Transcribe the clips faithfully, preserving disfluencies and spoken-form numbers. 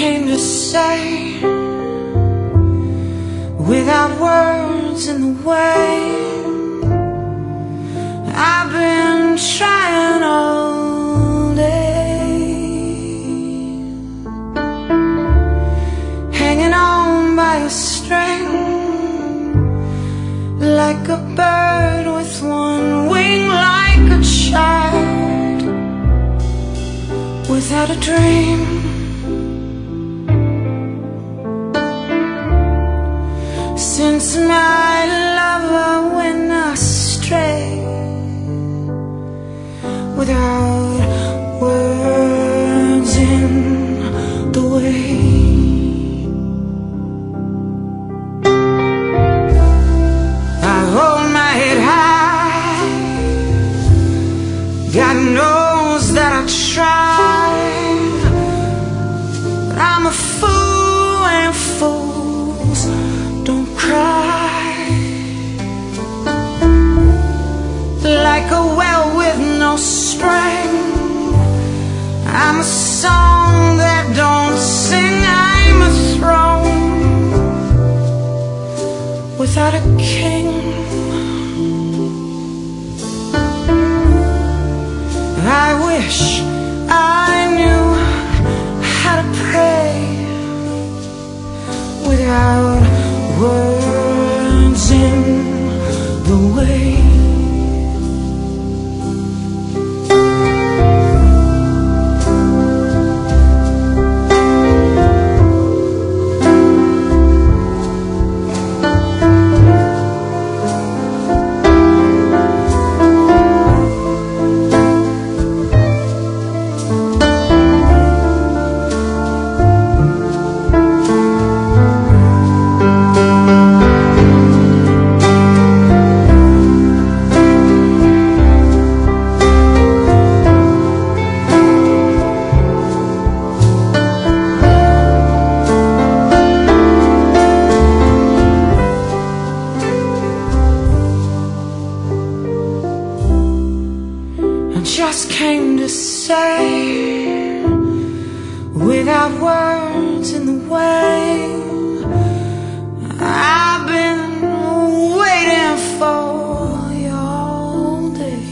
came to say, without words in the way, I've been trying all day, hanging on by a string, like a bird with one wing, like a child without a dream. Since my lover went astray, without words in the way, I hold my head high. God knows that I tried, but I'm a fool and fools don't cry. Like a well with no string, I'm a song that don't sing. I'm a throne without a king. I wish I knew how to pray without words in the way. Just came to say, without words in the way, I've been waiting for you all day,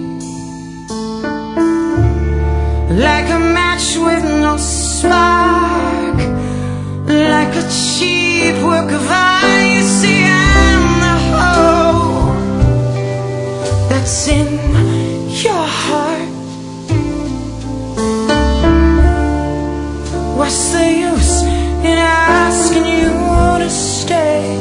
like a match with no spark, like a cheap work of art. You see, I'm the hole that's in your heart. What's the use in asking you to stay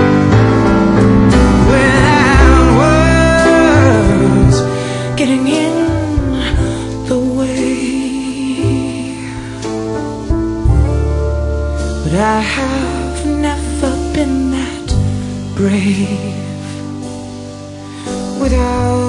without words getting in the way? But I have never been that brave without